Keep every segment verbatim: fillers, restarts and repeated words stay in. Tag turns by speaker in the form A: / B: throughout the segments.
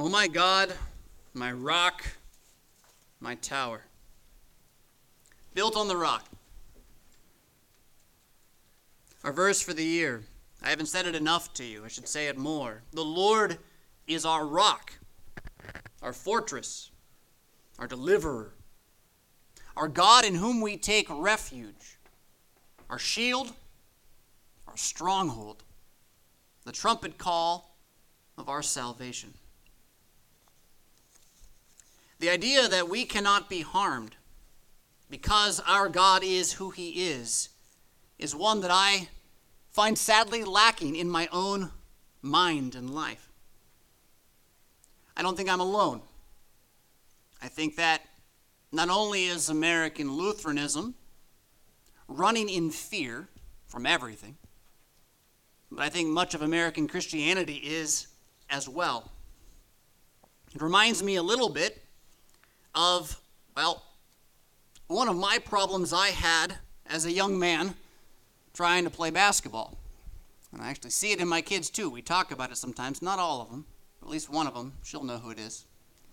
A: O my God, my rock, my tower, built on the rock. Our verse for the year. I haven't said it enough to you. I should say it more. The Lord is our rock, our fortress, our deliverer, our God in whom we take refuge, our shield, our stronghold, the trumpet call of our salvation. The idea that we cannot be harmed because our God is who he is, is one that I find sadly lacking in my own mind and life. I don't think I'm alone. I think that not only is American Lutheranism running in fear from everything, but I think much of American Christianity is as well. It reminds me a little bit of, well, one of my problems I had as a young man trying to play basketball. And I actually see it in my kids too. We talk about it sometimes, not all of them, but at least one of them. She'll know who it is.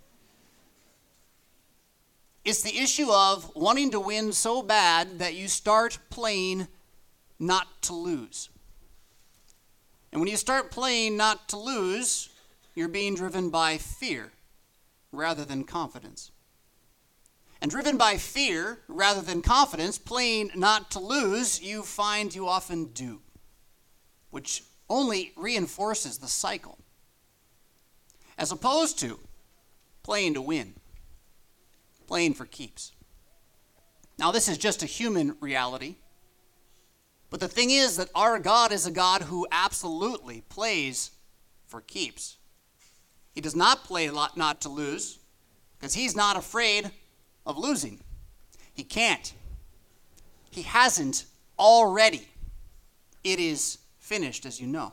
A: It's the issue of wanting to win so bad that you start playing not to lose. And when you start playing not to lose, you're being driven by fear rather than confidence. And driven by fear rather than confidence, playing not to lose, you find you often do, which only reinforces the cycle, as opposed to playing to win, playing for keeps. Now, this is just a human reality, but the thing is that our God is a God who absolutely plays for keeps. He does not play not to lose, because he's not afraid of losing. He can't. He hasn't already. It is finished, as you know.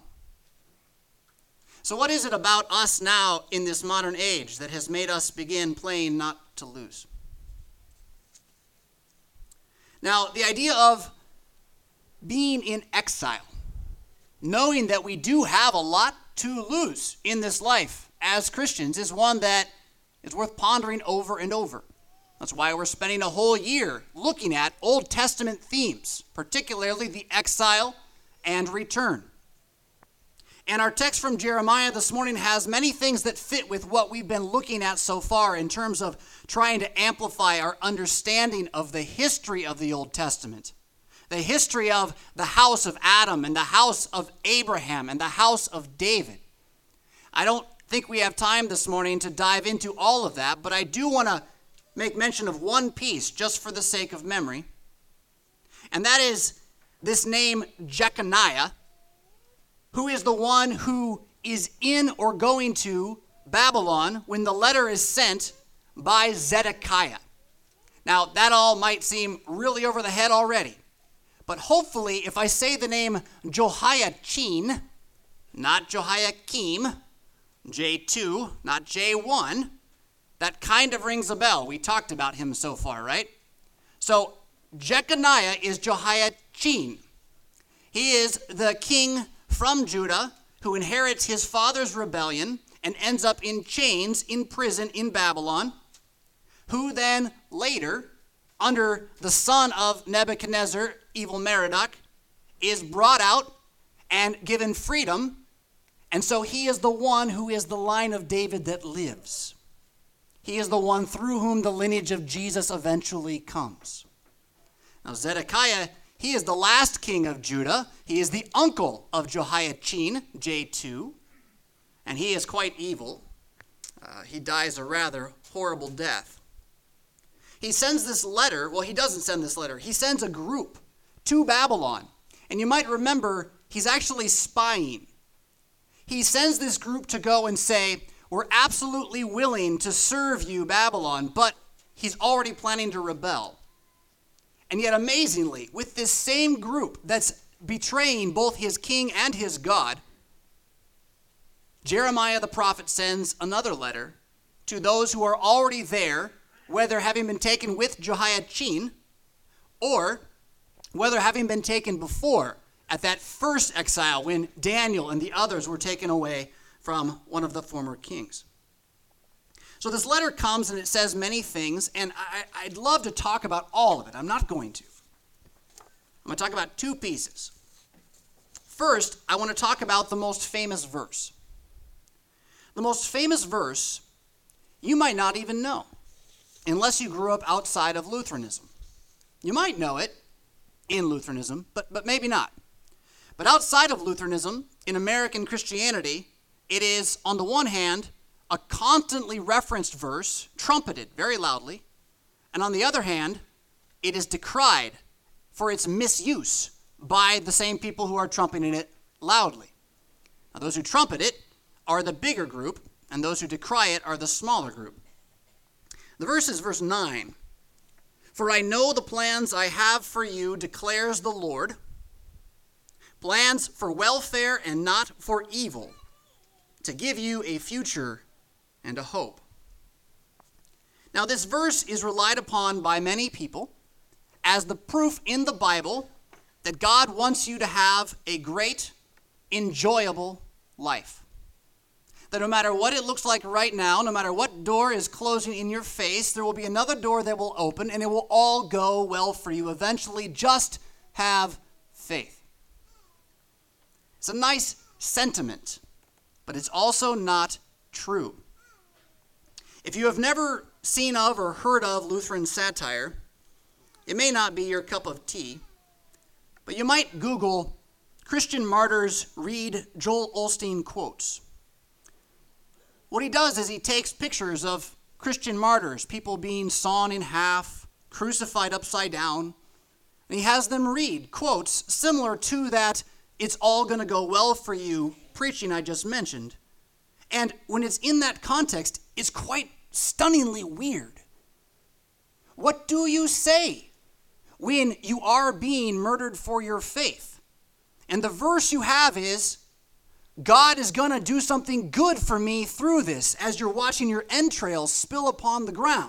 A: So what is it about us now in this modern age that has made us begin playing not to lose? Now, the idea of being in exile, knowing that we do have a lot to lose in this life as Christians, is one that is worth pondering over and over. That's why we're spending a whole year looking at Old Testament themes, particularly the exile and return. And our text from Jeremiah this morning has many things that fit with what we've been looking at so far in terms of trying to amplify our understanding of the history of the Old Testament, the history of the house of Adam and the house of Abraham and the house of David. I don't think we have time this morning to dive into all of that, but I do want to make mention of one piece just for the sake of memory. And that is this name Jeconiah, who is the one who is in or going to Babylon when the letter is sent by Zedekiah. Now, that all might seem really over the head already. But hopefully, if I say the name Jehoiachin, not Jehoiakim, J two, not J one, that kind of rings a bell. We talked about him so far, right? So Jeconiah is Jehoiachin. He is the king from Judah who inherits his father's rebellion and ends up in chains in prison in Babylon, who then later, under the son of Nebuchadnezzar, evil Merodach, is brought out and given freedom. And so he is the one who is the line of David that lives. He is the one through whom the lineage of Jesus eventually comes. Now, Zedekiah, he is the last king of Judah. He is the uncle of Jehoiachin, J two, and he is quite evil. Uh, he dies a rather horrible death. He sends this letter, well, he doesn't send this letter. He sends a group to Babylon. And you might remember, he's actually spying. He sends this group to go and say, we're absolutely willing to serve you, Babylon, but he's already planning to rebel. And yet, amazingly, with this same group that's betraying both his king and his God, Jeremiah the prophet sends another letter to those who are already there, whether having been taken with Jehoiachin or whether having been taken before at that first exile when Daniel and the others were taken away from one of the former kings. So this letter comes and it says many things, and I, I'd love to talk about all of it. I'm not going to. I'm going to talk about two pieces. First, I want to talk about the most famous verse. The most famous verse you might not even know, unless you grew up outside of Lutheranism. You might know it in Lutheranism, but, but maybe not. But outside of Lutheranism, in American Christianity, it is, on the one hand, a constantly referenced verse, trumpeted very loudly, and on the other hand, it is decried for its misuse by the same people who are trumpeting it loudly. Now, those who trumpet it are the bigger group, and those who decry it are the smaller group. The verse is verse nine. For I know the plans I have for you, declares the Lord, plans for welfare and not for evil, to give you a future and a hope. Now, this verse is relied upon by many people as the proof in the Bible that God wants you to have a great, enjoyable life. That no matter what it looks like right now, no matter what door is closing in your face, there will be another door that will open and it will all go well for you eventually. Just have faith. It's a nice sentiment, but it's also not true. If you have never seen of or heard of Lutheran satire, it may not be your cup of tea, but you might Google Christian martyrs read Joel Osteen quotes. What he does is he takes pictures of Christian martyrs, people being sawn in half, crucified upside down, and he has them read quotes similar to that "it's all going to go well for you" preaching I just mentioned. And when it's in that context, it's quite stunningly weird. What do you say when you are being murdered for your faith? And the verse you have is, God is going to do something good for me through this, as you're watching your entrails spill upon the ground.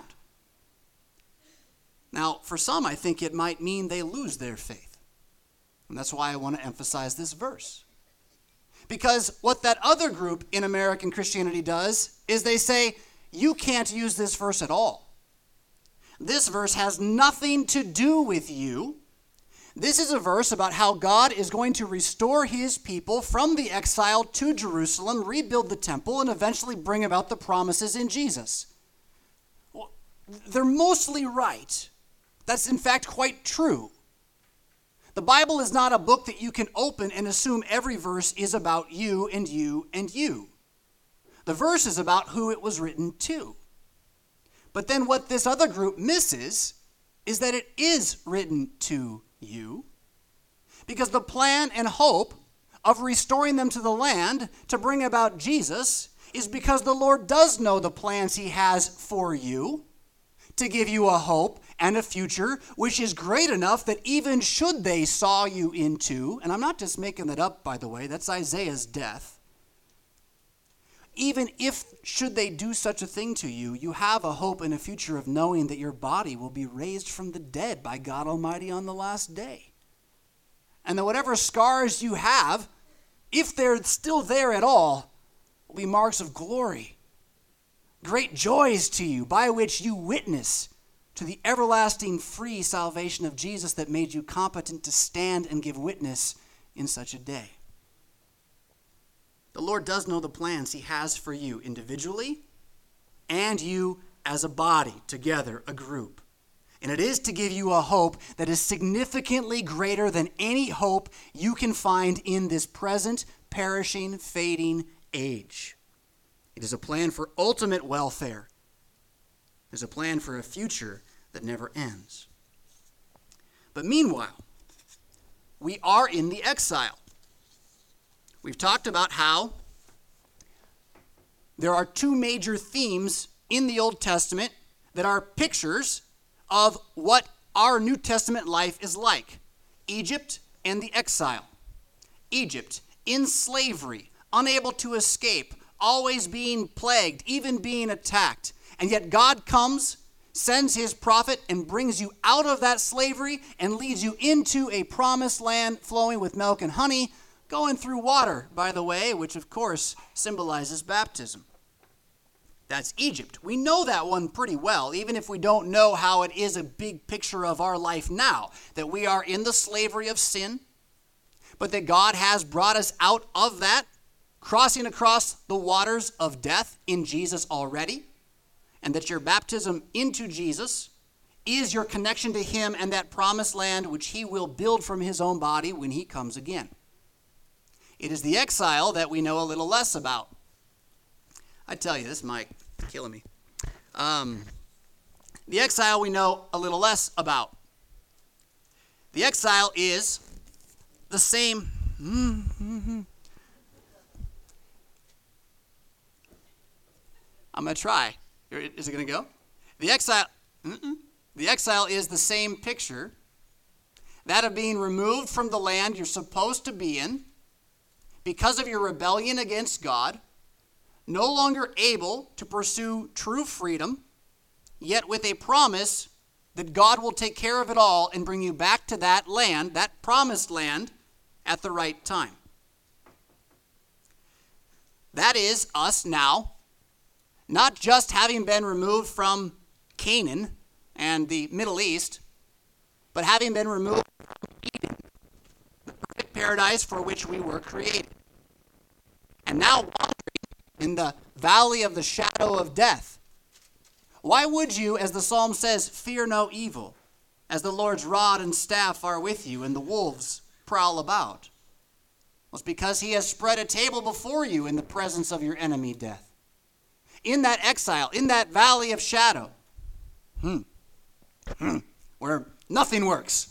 A: Now, for some, I think it might mean they lose their faith. And that's why I want to emphasize this verse. Because what that other group in American Christianity does is they say, you can't use this verse at all. This verse has nothing to do with you. This is a verse about how God is going to restore his people from the exile to Jerusalem, rebuild the temple, and eventually bring about the promises in Jesus. Well, they're mostly right. That's in fact quite true. The Bible is not a book that you can open and assume every verse is about you and you and you. The verse is about who it was written to. But then what this other group misses is that it is written to you. Because the plan and hope of restoring them to the land to bring about Jesus is because the Lord does know the plans he has for you to give you a hope and a future which is great enough that even should they saw you into, and I'm not just making that up, by the way, that's Isaiah's death. Even if, should they do such a thing to you, you have a hope and a future of knowing that your body will be raised from the dead by God Almighty on the last day. And that whatever scars you have, if they're still there at all, will be marks of glory. Great joys to you, by which you witness to the everlasting free salvation of Jesus that made you competent to stand and give witness in such a day. The Lord does know the plans he has for you individually and you as a body, together, a group. And it is to give you a hope that is significantly greater than any hope you can find in this present, perishing, fading age. It is a plan for ultimate welfare. It is a plan for a future that never ends. But meanwhile, we are in the exile. We've talked about how there are two major themes in the Old Testament that are pictures of what our New Testament life is like. Egypt and the exile. Egypt, in slavery, unable to escape, always being plagued, even being attacked. And yet God comes, sends his prophet, and brings you out of that slavery and leads you into a promised land flowing with milk and honey, going through water, by the way, which of course symbolizes baptism. That's Egypt. We know that one pretty well, even if we don't know how it is a big picture of our life now, that we are in the slavery of sin, but that God has brought us out of that, crossing across the waters of death in Jesus already, and that your baptism into Jesus is your connection to him and that promised land which he will build from his own body when he comes again. It is the exile that we know a little less about. I tell you, this mic is killing me. Um, the exile we know a little less about. The exile is the same. Mm-hmm. I'm going to try. Is it going to go? The exile, mm-mm. The exile is the same picture, that of being removed from the land you're supposed to be in because of your rebellion against God, no longer able to pursue true freedom, yet with a promise that God will take care of it all and bring you back to that land, that promised land, at the right time. That is us now, not just having been removed from Canaan and the Middle East, but having been removed from Eden, the perfect paradise for which we were created, and now wandering in the valley of the shadow of death. Why would you, as the psalm says, fear no evil, as the Lord's rod and staff are with you, and the wolves prowl about? Well, it's because he has spread a table before you in the presence of your enemy, death. In that exile, in that valley of shadow, hmm, hmm, where nothing works,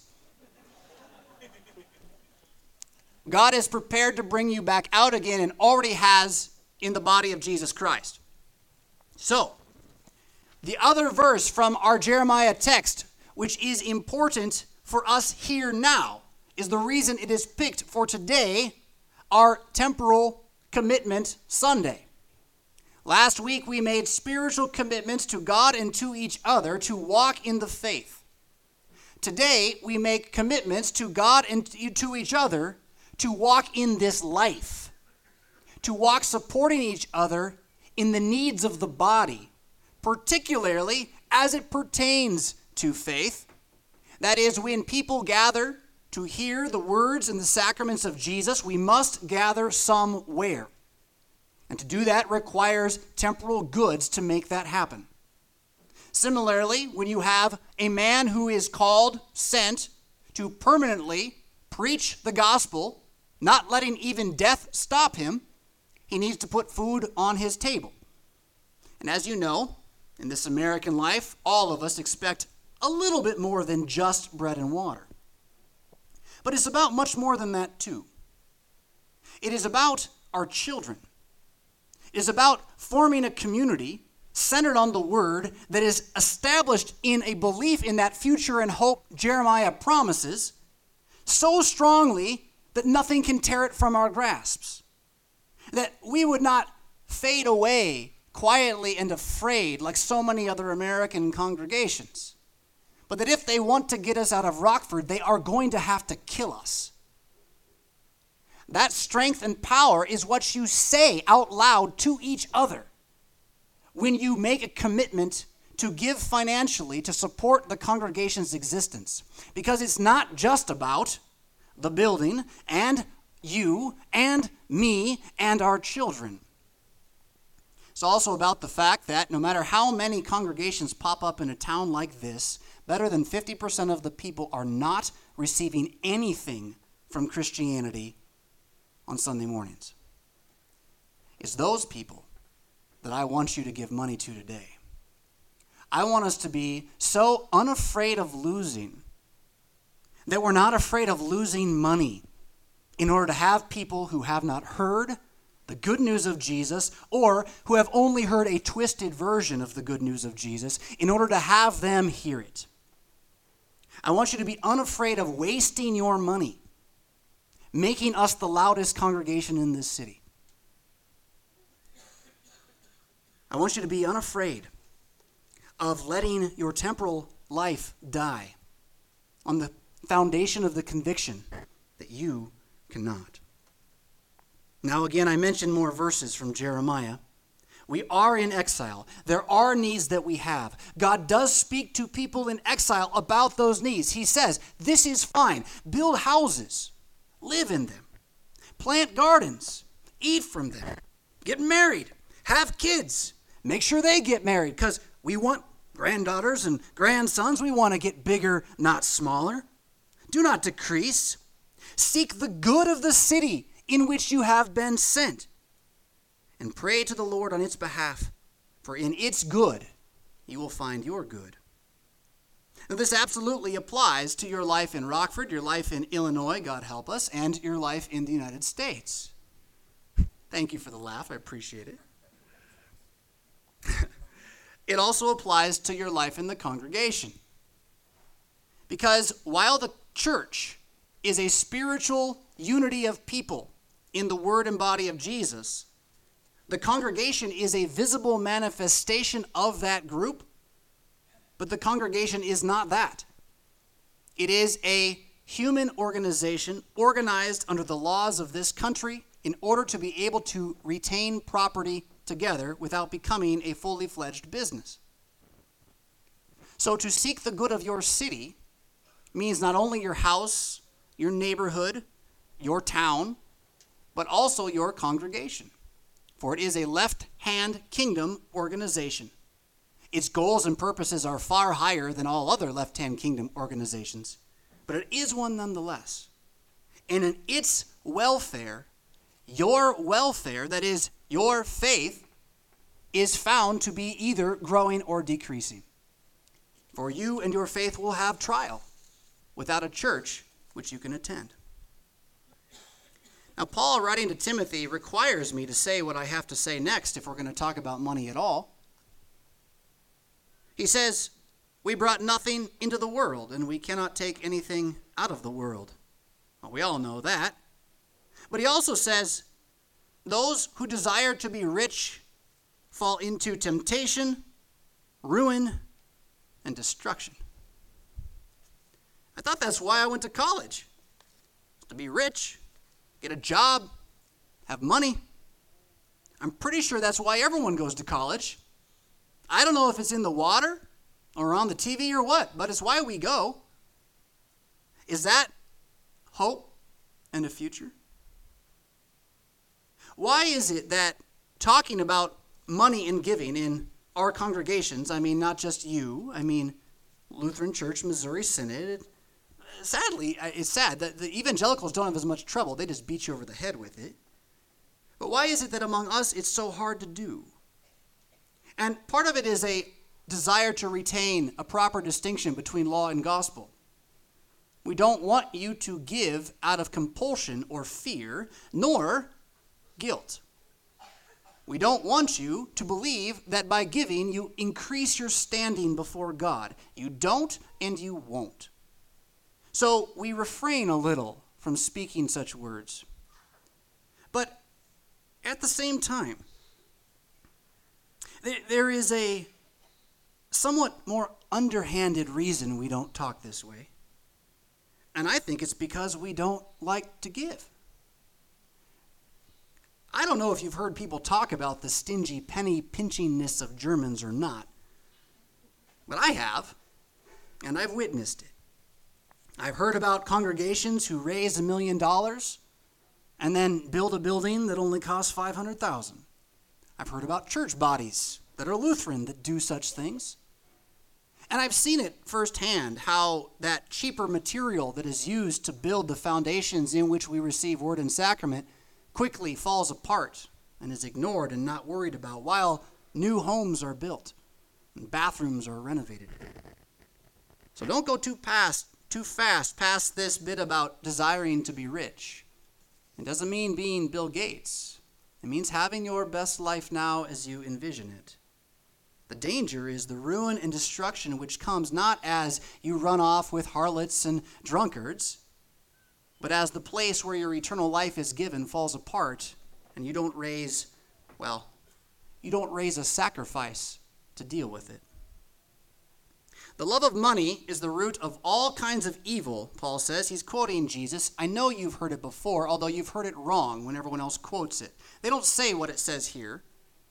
A: God is prepared to bring you back out again and already has in the body of Jesus Christ. So, the other verse from our Jeremiah text, which is important for us here now, is the reason it is picked for today, our temporal commitment Sunday. Last week we made spiritual commitments to God and to each other to walk in the faith. Today we make commitments to God and to each other to walk in this life, to walk supporting each other in the needs of the body, particularly as it pertains to faith. That is, when people gather to hear the words and the sacraments of Jesus, we must gather somewhere. And to do that requires temporal goods to make that happen. Similarly, when you have a man who is called, sent, to permanently preach the gospel, not letting even death stop him, he needs to put food on his table. And as you know, in this American life, all of us expect a little bit more than just bread and water. But it's about much more than that too. It is about our children. It is about forming a community centered on the word that is established in a belief in that future and hope Jeremiah promises so strongly that nothing can tear it from our grasps. That we would not fade away quietly and afraid like so many other American congregations. But that if they want to get us out of Rockford, they are going to have to kill us. That strength and power is what you say out loud to each other when you make a commitment to give financially to support the congregation's existence. Because it's not just about the building and you and me and our children. It's also about the fact that no matter how many congregations pop up in a town like this, better than fifty percent of the people are not receiving anything from Christianity on Sunday mornings. It's those people that I want you to give money to today. I want us to be so unafraid of losing that we're not afraid of losing money in order to have people who have not heard the good news of Jesus or who have only heard a twisted version of the good news of Jesus in order to have them hear it. I want you to be unafraid of wasting your money, making us the loudest congregation in this city. I want you to be unafraid of letting your temporal life die on the foundation of the conviction that you cannot. Now again, I mentioned more verses from Jeremiah. We are in exile. There are needs that we have. God does speak to people in exile about those needs. He says, this is fine. Build houses. Live in them. Plant gardens. Eat from them. Get married. Have kids. Make sure they get married because we want granddaughters and grandsons. We want to get bigger, not smaller. Do not decrease. Seek the good of the city in which you have been sent, and pray to the Lord on its behalf, for in its good you will find your good. Now, this absolutely applies to your life in Rockford, your life in Illinois, God help us, and your life in the United States. Thank you for the laugh. I appreciate it. It also applies to your life in the congregation. Because while the church is a spiritual unity of people in the word and body of Jesus, the congregation is a visible manifestation of that group, but the congregation is not that. It is a human organization organized under the laws of this country in order to be able to retain property together without becoming a fully fledged business. So to seek the good of your city means not only your house, your neighborhood, your town, but also your congregation. For it is a left-hand kingdom organization. Its goals and purposes are far higher than all other left-hand kingdom organizations, but it is one nonetheless. And in its welfare, your welfare, that is, your faith, is found to be either growing or decreasing. For you and your faith will have trial without a church which you can attend. Now, Paul, writing to Timothy, requires me to say what I have to say next if we're going to talk about money at all. He says, we brought nothing into the world, and we cannot take anything out of the world. Well, we all know that. But he also says, those who desire to be rich fall into temptation, ruin, and destruction. I thought that's why I went to college, to be rich, get a job, have money. I'm pretty sure that's why everyone goes to college. I don't know if it's in the water or on the T V or what, but it's why we go. Is that hope and a future? Why is it that talking about money and giving in our congregations, I mean, not just you, I mean, Lutheran Church, Missouri Synod, sadly, it's sad that the evangelicals don't have as much trouble. They just beat you over the head with it. But why is it that among us it's so hard to do? And part of it is a desire to retain a proper distinction between law and gospel. We don't want you to give out of compulsion or fear, nor guilt. We don't want you to believe that by giving you increase your standing before God. You don't and you won't. So we refrain a little from speaking such words. But at the same time, there is a somewhat more underhanded reason we don't talk this way. And I think it's because we don't like to give. I don't know if you've heard people talk about the stingy penny pinchingness of Germans or not, but I have, and I've witnessed it. I've heard about congregations who raise a million dollars and then build a building that only costs five hundred thousand dollars. I've heard about church bodies that are Lutheran that do such things. And I've seen it firsthand, how that cheaper material that is used to build the foundations in which we receive word and sacrament quickly falls apart and is ignored and not worried about while new homes are built and bathrooms are renovated. So don't go too past, too fast past this bit about desiring to be rich. It doesn't mean being Bill Gates. It means having your best life now as you envision it. The danger is the ruin and destruction which comes not as you run off with harlots and drunkards, but as the place where your eternal life is given falls apart and you don't raise, well, you don't raise a sacrifice to deal with it. The love of money is the root of all kinds of evil, Paul says. He's quoting Jesus. I know you've heard it before, although you've heard it wrong when everyone else quotes it. They don't say what it says here.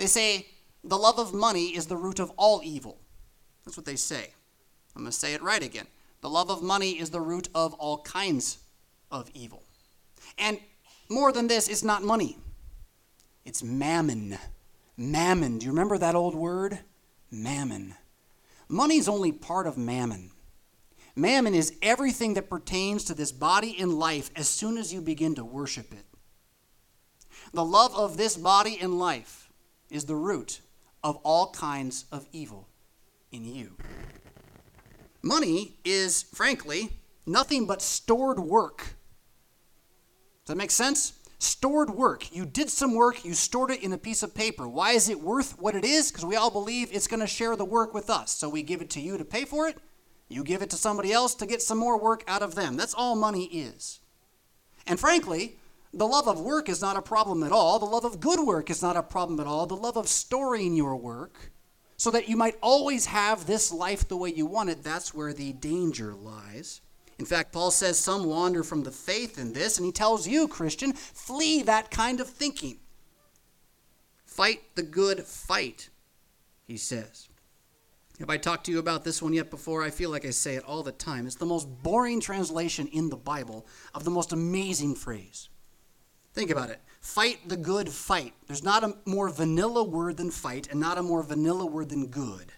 A: They say the love of money is the root of all evil. That's what they say. I'm going to say it right again. The love of money is the root of all kinds of evil. And more than this, it's not money. It's mammon. Mammon. Do you remember that old word? Mammon. Money is only part of mammon. Mammon is everything that pertains to this body and life as soon as you begin to worship it. The love of this body and life is the root of all kinds of evil in you. Money is, frankly, nothing but stored work. Does that make sense? Stored work. You did some work, you stored it in a piece of paper. Why is it worth what it is? Because we all believe it's going to share the work with us. So we give it to you to pay for it. You give it to somebody else to get some more work out of them. That's all money is. And frankly, the love of work is not a problem at all. The love of good work is not a problem at all. The love of storing your work so that you might always have this life the way you want it, that's where the danger lies. In fact, Paul says some wander from the faith in this, and he tells you, Christian, flee that kind of thinking. Fight the good fight, he says. Have I talked to you about this one yet before? I feel like I say it all the time. It's the most boring translation in the Bible of the most amazing phrase. Think about it. Fight the good fight. There's not a more vanilla word than fight and not a more vanilla word than good.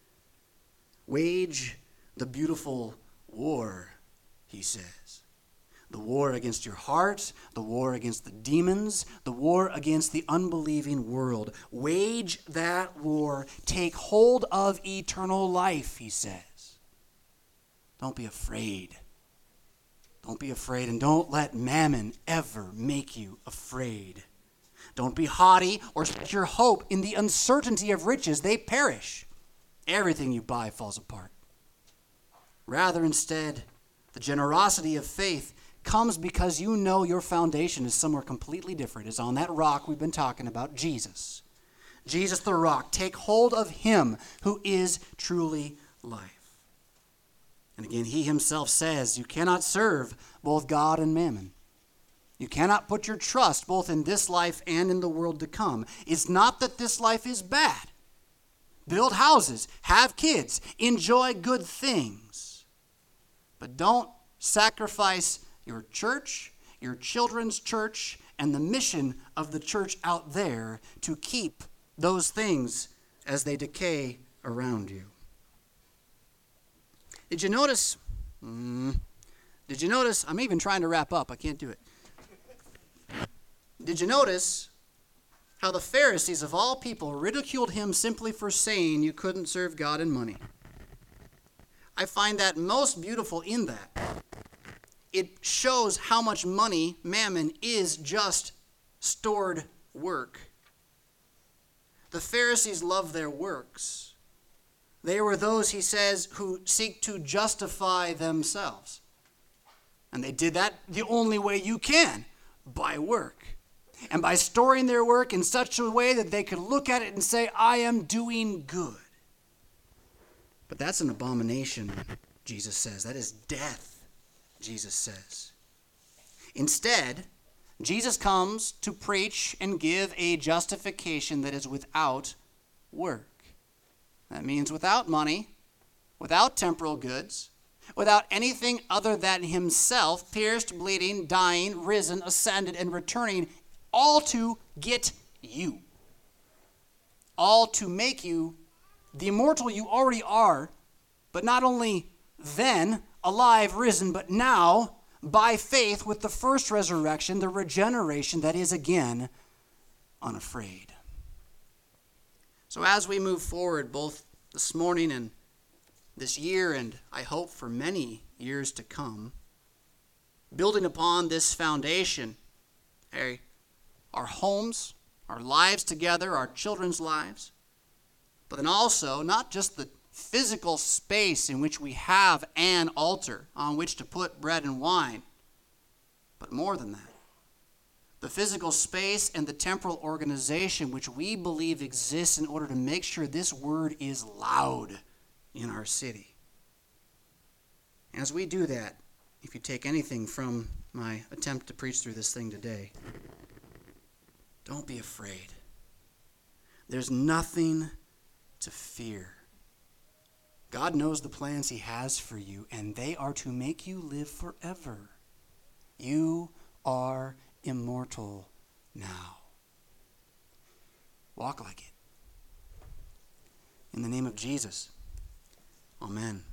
A: Wage the beautiful war, he says. The war against your heart, the war against the demons, the war against the unbelieving world. Wage that war. Take hold of eternal life, he says. Don't be afraid. Don't be afraid, and don't let mammon ever make you afraid. Don't be haughty or set your hope in the uncertainty of riches. They perish. Everything you buy falls apart. Rather, instead, the generosity of faith comes because you know your foundation is somewhere completely different. It's on that rock we've been talking about, Jesus. Jesus the rock. Take hold of him who is truly life. And again, he himself says, you cannot serve both God and mammon. You cannot put your trust both in this life and in the world to come. It's not that this life is bad. Build houses, have kids, enjoy good things. But don't sacrifice your church, your children's church, and the mission of the church out there to keep those things as they decay around you. Did you notice? Mm, did you notice? I'm even trying to wrap up. I can't do it. Did you notice how the Pharisees of all people ridiculed him simply for saying you couldn't serve God and money? I find that most beautiful in that. It shows how much money, mammon, is just stored work. The Pharisees love their works. They were those, he says, who seek to justify themselves. And they did that the only way you can, by work. And by storing their work in such a way that they could look at it and say, I am doing good. But that's an abomination, Jesus says. That is death, Jesus says. Instead, Jesus comes to preach and give a justification that is without work. That means without money, without temporal goods, without anything other than himself, pierced, bleeding, dying, risen, ascended, and returning, all to get you. All to make you the immortal you already are, but not only then alive, risen, but now by faith with the first resurrection, the regeneration that is again unafraid. So as we move forward, both this morning and this year, and I hope for many years to come, building upon this foundation, our homes, our lives together, our children's lives, but then also not just the physical space in which we have an altar on which to put bread and wine, but more than that. The physical space and the temporal organization which we believe exists in order to make sure this word is loud in our city. As we do that, if you take anything from my attempt to preach through this thing today, don't be afraid. There's nothing to fear. God knows the plans he has for you, and they are to make you live forever. You are immortal now. Walk like it. In the name of Jesus, amen.